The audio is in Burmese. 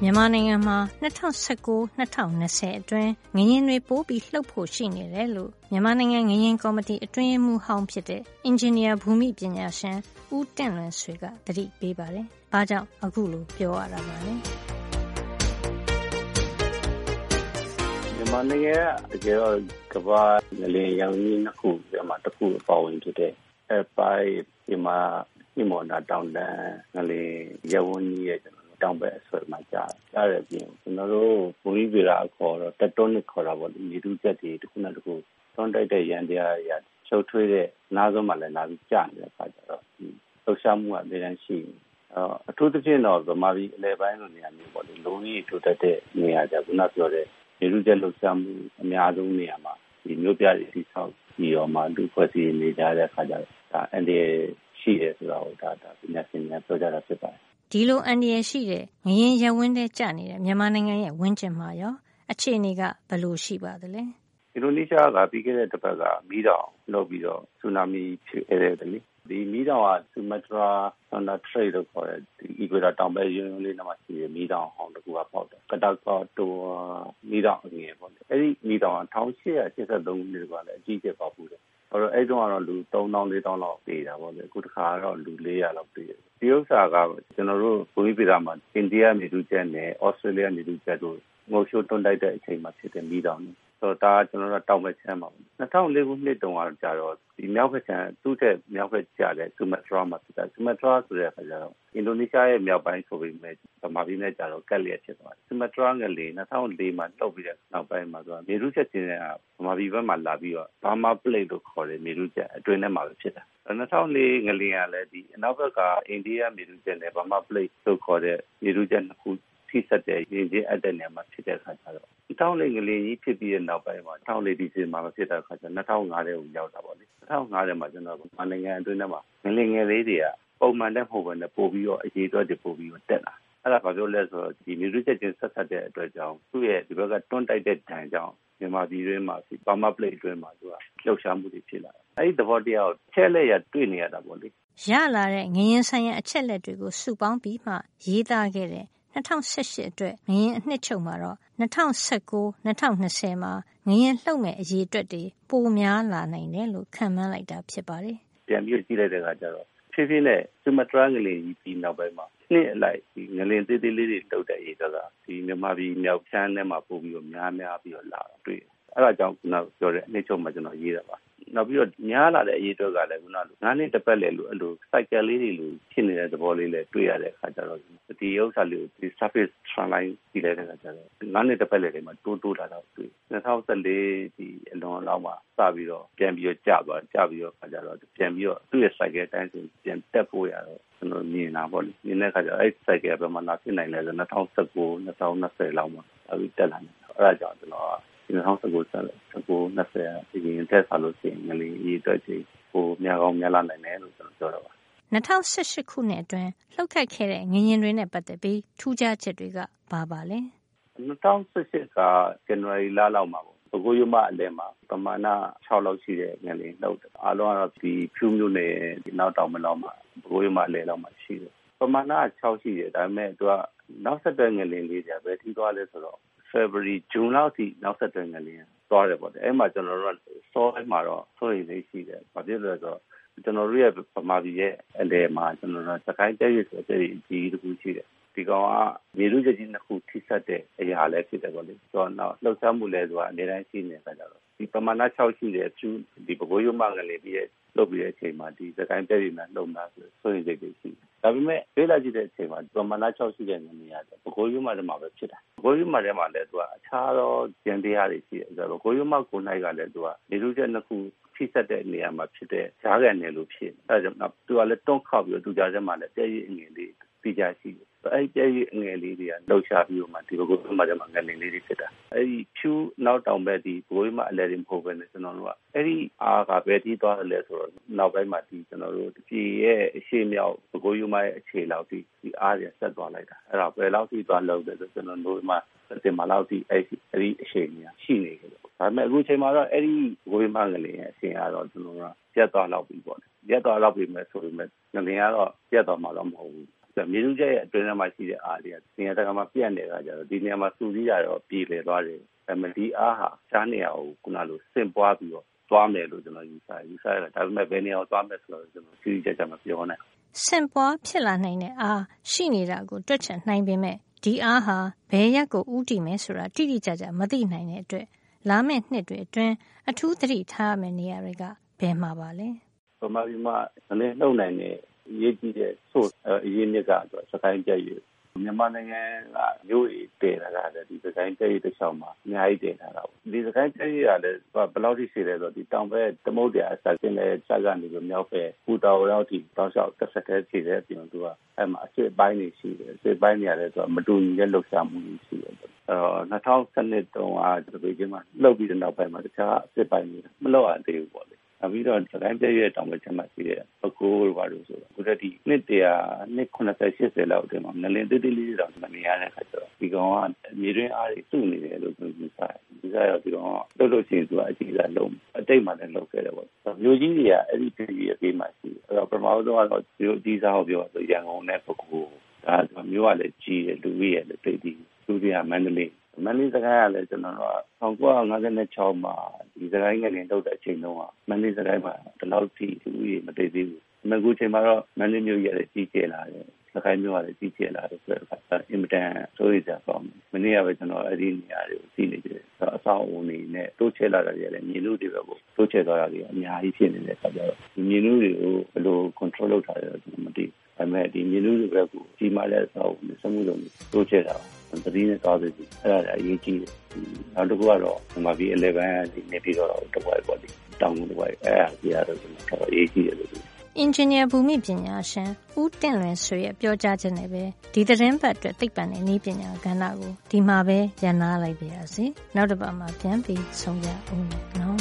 မြန်မာနိုင်ငံမှာ2019-2020 အတွင်းငလျင်တွေပိုပြီးလှုပ်ဖို့ရှိနေတယ်လို့မြန်မာနိုင်ငံငလျင်ကော်မတီအတွင်းရေးမှူးဟောင်းဖြစ်တဲ့အင်ဂျင်နီယာဘူမိပညာရှင်ဦးတင့်လွင်ဆွေကသတိပေးပါတယ်။ဘာကြောင့်အခုလိုပြောရတာပါလဲ။မြန်မာနိုင်ငံကတကယ်တော့ကမ္ဘာငလျင်ရောင်ကြီးနှစ်ခုပြမှာတစ်ခုအပေါ်ဝင်ဖြစ်တဲ့အဲပိုင်းဒီမှာဒီမော်နာတောင်တန်းငလျင်ရဝန်းကြီးရဲ့တောင်ဘက်အဆွဲမှာကြားရပြင်ကျွန်တော်တို့ဘူမိဗေဒအခေါ်တော့တက်တိုနစ်ခေါ်တာပေါ့ဒီမြေထုချက်တွေတစ်ခုနဲ့တစ်ခုတွန်းတိုက်တဲ့ရန်တရားရချုပ်ထွေးတဲ့နားဆုံးမှလည်းလာပြီးကြားနေတဲ့အခါကျတော့ဒီလှုပ်ရှားမှုကအများကြီးရှိအထူးသဖြင့်တော့ဗမာပြည်အလဲပိုင်းလိုနေရာမျိုးပေါ့လေလုံးကြီးထိုးတက်တဲ့နေရာကြခုနပြောတဲ့မြေထုချက်လှုပ်ရှားမှုအများဆုံးနေရာမှာဒီမျိုးပြတွေတိဆောက်ပြီးတော့မှလူဖွဲ့စည်းနေကြတဲ့အခါကျတော့ဒါအန်ဒီရှိတယ်ဆိုတော့ဒါပညာရှင်များပြောကြတာဖြစ်ပါတယ်ဒီလိုအန္တရာယ်ရှိတဲ့ငလျင်ရပ်ဝန်းထဲကျနေတဲ့မြန်မာနိုင်ငံရဲ့ဝန်းကျင်မှာရောအခြေအနေကဘယ်လိုရှိပါသလဲအင်ဒိုနီးရှားကပြီးခဲ့တဲ့တစ်ပတ်ကမီးတောင်လုပ်ပြီးတော့ဆူနာမီဖြစ်ခဲ့တယ်လေဒီမီးတောင်ကဆူမတရာဆန်နာထရိတ်လို့ခေါ်တဲ့ဒီအီကွေတာတောင်ဘက်ရုံးလေးမှာရှိတဲ့မီးတောင်ဟောင်းတစ်ခုကပေါက်တယ်ကတာကောတိုမီးတောင်အငယ်ပေါ့လေအဲ့ဒီမီးတောင်က1883ခုနှစ်ကလည်းအကြီးကျယ်ပေါက်ဘူးတယ်အဲ့တုန်းကတော့လူ3000 4000လောက်ပြေးတာပေါ့လေအခုတစ်ခါတော့လူ400လောက်ပြေးတယ်ဒီဥစ္စာကကျွန်တော်တို့ဘူမိဗေဒမှာအိန္ဒိယမြေထုချက်နဲ့ဩစတြေးလျမြေထုချက်တို့ငိုရှိုးတွန်းတိုက်တဲ့အချိန်မှာဖြစ်တဲ့မီးတောင်တွေဆိုတော့ဒါကျွန်တော်တို့တောင်ဘက်ချမ်းပါဘူး2004ခုနှစ်တုန်းကကြာတော့ဒီမြောက်ဘက်ချမ်းသူ့ထက်မြောက်ဘက်ကျတဲ့ဆူမတရာမှာဖြစ်တာဆူမတရာဆိုတဲ့အခါကျတော့အင်ဒိုနီးရှားရဲ့မြောက်ပိုင်းဆိုပေမဲ့ဗမာပြည်နဲ့ကြာတော့ကက်လျက်ဖြစ်သွားတယ်ဆူမတရာငလျင်2004မှာလှုပ်ပြီးတဲ့နောက်ပိုင်းမှာဆိုမြေထုချက်ချင်းကဗမာပြည်ဘက်မှာလာပြီးတော့ဘာမာပလိတ်လို့ခေါ်တဲ့မြေထုချက်အတွင်းထဲမှာပဲဖြစ်တာ2004ငလျင်ကလည်းဒီအနောက်ဘက်ကအိန္ဒိယမြေထုချက်နဲ့ဘာမာပလိတ်လို့ခေါ်တဲ့မြေထုချက်နှစ်ခုထိစပ်တဲ့ရင်းချင်းအပ်တဲ့နေရာမှာဖြစ်တဲ့အခါကျတော့2004ငလျင်ကြီးဖြစ်ပြီးတဲ့နောက်ပိုင်းမှာ2004ဒီဇင်ဘာမှာဖြစ်တဲ့အခါကျ2005ထဲကိုရောက်တာပေါ့လေ2005ထဲမှာကျွန်တော်မြန်မာနိုင်ငံအတွင်းထဲမှာငလျင်ငယ်လေးတွေကပုံမှန်တဲ့မဟုတ်ဘဲနဲ့ပို့ပြီးတော့အရေးအတွက်တွေပို့ပြီးတော့တက်လာအဲ့ဒါဘာပြောလဲဆိုတော့ဒီမြေထုချက်ချင်းဆက်ဆက်တဲ့အတွက်ကြောင့်သူ့ရဲ့ဒီဘက်ကတွန်းတိုက်တဲ့ဒဏ်ကြောင့်မြန်မာပြည်တွင်းမှာဘာမာပလိတ်အတွင်းမှာသူကလှုပ်ရှားမှုတွေဖြစ်လာတယ်အဲ့ဒီသဘောတရားကိုချက်လက်ရတွေ့နေရတာပေါ့လေရလာတဲ့ငလျင်ဆိုင်ရာအချက်လက်တွေကိုစုပေါင်းပြီးမှရေးသားခဲ့တဲ့2018အတွက်ငလျင်အနှစ်ချုပ်မှာတော့2019-2020မှာငလျင်လှုပ်မဲ့အရေးအတွက်တွေပိုများလာနိုင်တယ်လို့ခန့်မှန်းလိုက်တာဖြစ်ပါတယ်။ပြန်ပြီးကြည့်လိုက်တဲ့အခါကျတော့ဖြည်းဖြည်းနဲ့ဆူမတရာငလျင်ကြီးပြီးနောက်ပိုင်းမှာနှစ်အလိုက်ဒီငလျင်သေးသေးလေးတွေလှုပ်တဲ့အရေးကဒီမြန်မာပြည်မြောက်ချမ်းထဲမှာပို့ပြီးတော့များပြီးတော့လာတော့တွေ့တယ်။အဲ့ဒါကြောင့်ခုနပြောတဲ့အနှစ်ချုပ်မှာကျွန်တော်ရေးတာပါ။နောက်ပြီးတော့များလာတဲ့အရေးအတွက်ကလည်းခုနလို9နှစ်တစ်ပတ်လေလို့အဲ့လို cycle လေးတွေလိုဖြစ်နေတဲ့သဘောလေးလည်းတွေ့ရတဲ့အခါကျတော့ဒီဥစ္စာလေးကိုဒီ surface trend line ကြည့်လိုက်တဲ့အခါကျတော့9နှစ်တစ်ပတ်လေတွေမှာတိုးလာတော့တွေ့2014ဒီအလွန်လောက်မှာစပြီးတော့ပြန်ပြီးတော့ကျပြီးတော့အခါကျတော့ပြန်ပြီးတော့သူ့ရဲ့ cycle တိုင်းဆိုပြန်တက်ဖို့ရတော့ကျွန်တော်မြင်တာပေါ့လေမြင်တဲ့အခါကျတော့အဲ့ cycle ဘယ်မှာလာဖြစ်နိုင်လဲဆို2019 2020လောက်မှာအခုတက်လာတယ်အဲ့ဒါကြောင့်ကျွန်တော်2019-2020ဒီရင်တက်ဆာလို့ရှိရင်ငလျင်ရေးအတွက်ကြီးဟိုများကောင်းများလာနိုင်တယ်လို့ကျွန်တော်ပြောတော့ပါ 2018ခုနှစ်အတွင်းလှုပ်ခတ်ခဲ့တဲ့ငလျင်တွေနဲ့ပတ်သက်ပြီးထူးခြားချက်တွေကဘာပါလဲ 2018က January လလောက်မှာပေါ့ပဲခူးရိုးမအလဲမှာပမာဏ6လောက်ရှိတဲ့ငလျင်လှုပ်တယ်အားလုံးကတော့ဒီဖြူမျိုးနဲ့ဒီနောက်တောင်မလောက်မှာပဲခူးရိုးမအလဲလောက်မှာရှိတယ်ပမာဏ6ရှိတယ်ဒါပေမဲ့သူကနောက်ဆက်တွဲငလျင်လေးတွေပဲထိသွားလဲဆိုတော့February June လောက်ထိနောက်ဆက်တွဲငလျင်သွားတယ်ပေါ့လေအဲ့မှာကျွန်တော်တို့ကစောပိုင်းမှာတော့စိုးရိမ်လေးရှိတယ်ဘာဖြစ်လဲဆိုတော့ကျွန်တော်တို့ရဲ့ဗမာပြည်ရဲ့အလဲမှာကျွန်တော်တို့စကိုင်းတဲရွေးဆိုတဲ့ဒီတစ်ခုရှိတယ်ဒီကောင်ကမြေလူချက်ကြီးနှစ်ခုထိစပ်တဲ့အရာလည်းဖြစ်တယ်ပေါ့လေဆိုတော့နောက်လှုပ်ရှားမှုလည်းဆိုတာအနေတိုင်းရှိနေတာကြတော့ဒီပမာဏ6ရှိတဲ့ဖြူဒီပဲခူးရိုးမငလျင်ပြီးရဲ့လှုပ်ပြီးတဲ့အချိန်မှာဒီစကိုင်းတဲရွေးမှာလှုပ်မှာဆိုစိုးရိမ်စိတ်တွေရှိတယ်ဒါပေမဲ့လေးလာကြည့်တဲ့အချိန်မှာပမာဏ6ရှိတဲ့ငလျင်ရတယ်ပဲခူးရိုးမထဲမှာပဲဖြစ်တာပဲခူးရိုးမထဲမှာလည်းသူကအခြားသောကျန်တရားတွေရှိတယ်ဆိုတော့ပဲခူးရိုးမကိုနိုင်ကလည်းသူကမြေလူချက်နှစ်ခုထိစပ်တဲ့နေရာမှာဖြစ်တဲ့ဈာကန်နယ်လို့ဖြစ်အဲဒါကြောင့်သူကလည်းတွန်းခောက်ပြီးတော့သူကြားထဲမှာလည်းတဲရည်အငယ်လေးပြီးကြရှိတယ်အဲ့ဒီတဲရည်အငယ်လေးတွေကလှုပ်ရှားပြီးတော့မှဒီပဲခူးရိုးမထဲမှာငလျင်လေးတွေဖြစ်တာအဲ့ဒီဖြူနောက်တောင်ဘက်ဒီပဲခူးရိုးမအလဲတွေမဟုတ်ဘဲနဲ့ကျွန်တော်တို့ကအဲ့ဒီအားကပဲတီးသွားတယ်လဲဆိုတော့နောက်ပိုင်းမှာဒီကျွန်တော်တို့ပြည်ရဲ့အရှိမြောက်ပဲခူးရိုးမရဲ့အခြေလောက်ဒီအားတွေဆက်သွားလိုက်တာအဲ့ဒါဘယ်လောက်ထိသွားလောက်တယ်ဆိုကျွန်တော်တို့မှတင်မာလောက်ထိအဲ့ဒီအရှိကြီးရှိနေတယ်ဒါပေမဲ့အခုချိန်မှာတော့အဲ့ဒီပဲခူးရိုးမငလျင်ရဲ့အရှိကတော့ကျွန်တော်တို့ကပြတ်သွားလောက်ပြီပေါ့ပြတ်သွားလောက်ပြီမဲ့ဆိုပေမဲ့ငလျင်ကတော့ပြတ်သွားမှာတော့မဟုတ်ဘူးမြေလူကျရဲ့အတွင်းထဲမှာရှိတဲ့အားတွေကနေရာတကာမှာပြန့်နေတာကြတော့ဒီနေရာမှာစုစည်းရတော့ပြည်လေသွားတယ်ဒါပေမဲ့ဒီအားဟာရှားနေရကိုခုနလိုဆင့်ပွားပြီးတော့သွားမယ်လို့ကျွန်တော်ယူဆရတယ်ဒါပေမဲ့ဘယ်နေရာကိုသွားမယ်ဆိုတော့ကျွန်တော်သိကြမပြောနိုင်ဆင့်ပွားဖြစ်လာနိုင်တဲ့အားရှိနေတာကိုတွက်ချက်နိုင်ပေမဲ့ဒီအားဟာဘယ်ရက်ကိုဥတီမယ်ဆိုတာတိတိကျကျမသိနိုင်တဲ့အတွက်လာမယ့်နှစ်တွေအတွင်းအထူးသတိထားရမယ့်နေရာတွေကဘယ်မှာပါလဲပမာပြီးမှလည်းနှုတ်နိုင်တဲ့အရေးကြီးတဲ့ source အရေးမြစ်ကတော့စကိုင်းပြည့်ရမြန်မာနိုင်ငံကမျိုးရည်တည်လာတယ်ဒီစကိုင်းပြည့်တစ်ချောင်းမှာအများကြီးတည်လာတာဒီစကိုင်းပြည့်ရလည်းဘယ်လောက်ထိရှိလဲဆိုတော့ဒီတောင်ဘက်သမုဒ္ဒရာအစတင်လဲစကနေပြီးမြောက်ဘက်ပူတော်ရောက်ထိတောက်လျှောက်တစ်ဆက်တည်းရှိတဲ့အပြင်သူကအဲ့မှာအစစ်ပိုင်းနေရှိတယ်အစစ်ပိုင်းနေရတယ်ဆိုတော့မတူညီတဲ့လှုပ်ရှားမှုတွေရှိတယ်2012တုန်းကဒီပြည်မှာလှုပ်ပြီးတဲ့နောက်ပိုင်းမှာတခြားအစစ်ပိုင်းတွေမလှုပ်ရသေးဘူးပေါ့လေပြီးတော့စကိုင်းပြည့်ရဲ့တောင်ဘက်ချက်မှာရှိတဲ့ပကိုးတို့ဘာလို့ဆိုတော့ခုတည်းဒီနှစ်80လောက်တည်းမှာနလင်းတိတိလေးတောင်မမြင်ရတဲ့ခါကျတော့ဒီကောင်ကမြေတွင်းအားတွေစုနေတယ်လို့ပြောယူဆတယ်ဒီကရောဒီကောင်ကလှုပ်လို့ရှိရင်သူကအကြီးစားလုံးအတိတ်မှလည်းလှုပ်ခဲ့တယ်ပေါ့မျိုးကြီးတွေကအဲ့ဒီပြည်ရဲ့အပေးမှရှိတယ်အဲ့တော့ပထမဆုံးကတော့ဒီအကြီးစားဟောပြောဆိုရန်ကုန်နဲ့ပကိုးဒါမျိုးကလည်းကြီးတယ်လူကြီးရဲ့လည်းတိတ်ပြီးလူတွေကမန္တလေးစကိုင်းကလည်းကျွန်တော်တို့1956မှာဒီစကိုင်းငလင်ထုတ်တဲ့အချိန်တုန်းကမန္တလေးစကိုင်းမှာဒီလောက်ထိသူကြီးမသိသေးဘူး။အခုချိန်မှာတော့မန္တလေးမြို့ရဲ့ကြီးကျယ်လာတယ်။စကိုင်းမြို့ကလည်းကြီးကျယ်လာတယ်ဆိုတော့အင်မတန်ဆိုရကြပါမယ်။မနေ့ကပဲကျွန်တော်အဲ့ဒီနေရာတွေကိုသိနေတယ်။အဆောင်အုံတွေနဲ့တိုးချဲလာတာတွေလည်းမြေနုတွေပဲကိုတိုးချဲသွားတာတွေအများကြီးဖြစ်နေတဲ့အခါကျတော့ဒီမြေနုတွေကိုဘယ်လို control လုပ်ထားလဲတော့ကျွန်တော်မသိဘူး။ဒါပေမဲ့ဒီမြေနုတွေပဲကိုကြီးမားတဲ့အဆောင်အုံတွေစမှုလုံးတိုးချဲတာသတိနဲ့သွားပြီးအဲ့ဒါအရေးကြီးတယ်နောက်တစ်ခုကတော့မြန်မာပြည်11ဒီနေပြီးတော့တဝိုက်ပေါ့လေတောင်တဝိုက်အဲ့ဒါကြီးရတော့ကျွန်တော်အရေးကြီးတယ်လို့အင်ဂျင်နီယာဘူမိပညာရှင်ဦးတင့်လွင်ဆွေရဲ့ပြောကြားချက်နဲ့ပဲဒီသတင်းပတ်အတွက်သိပ္ပံနဲ့နည်းပညာကဏ္ဍကိုဒီမှာပဲရန်နာလိုက်ပါရစေနောက်တစ်ပတ်မှာပြန်ပြီးဆုံကြအောင်နော်